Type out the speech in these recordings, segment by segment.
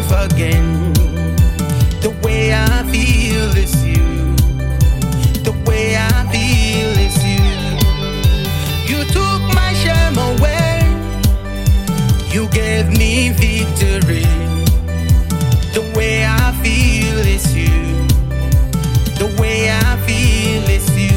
life again. The way I feel is you. The way I feel is you. You took my shame away. You gave me victory. The way I feel is you. The way I feel is you.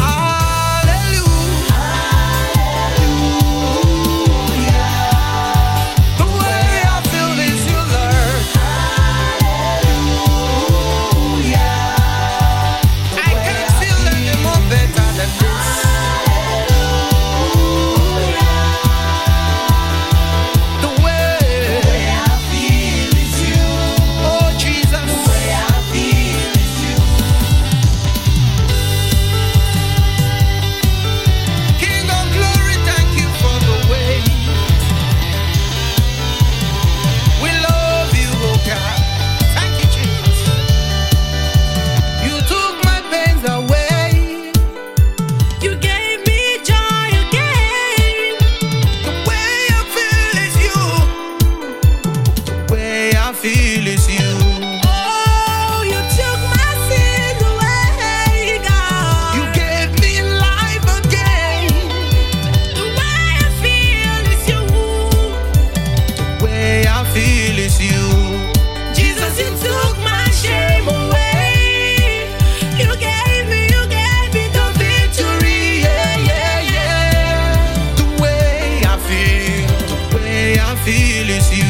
Feel is you. Oh, you took my sins away, God. You gave me life again. The way I feel is you. The way I feel is you. Jesus, you took my shame away. You gave me the victory. Yeah, yeah, yeah. The way I feel is you.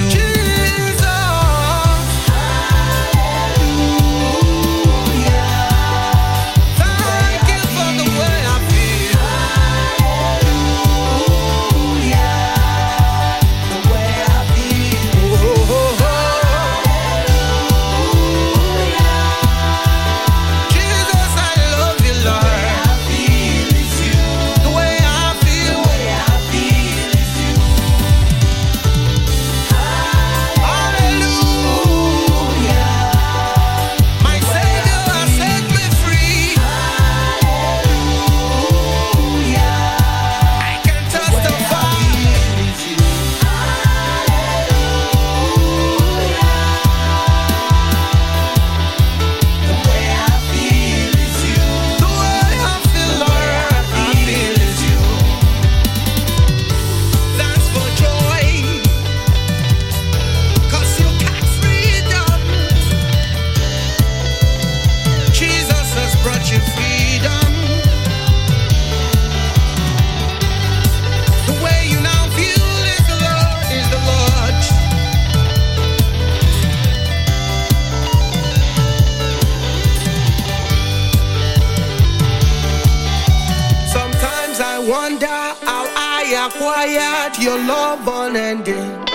Wonder how I acquired your love unending.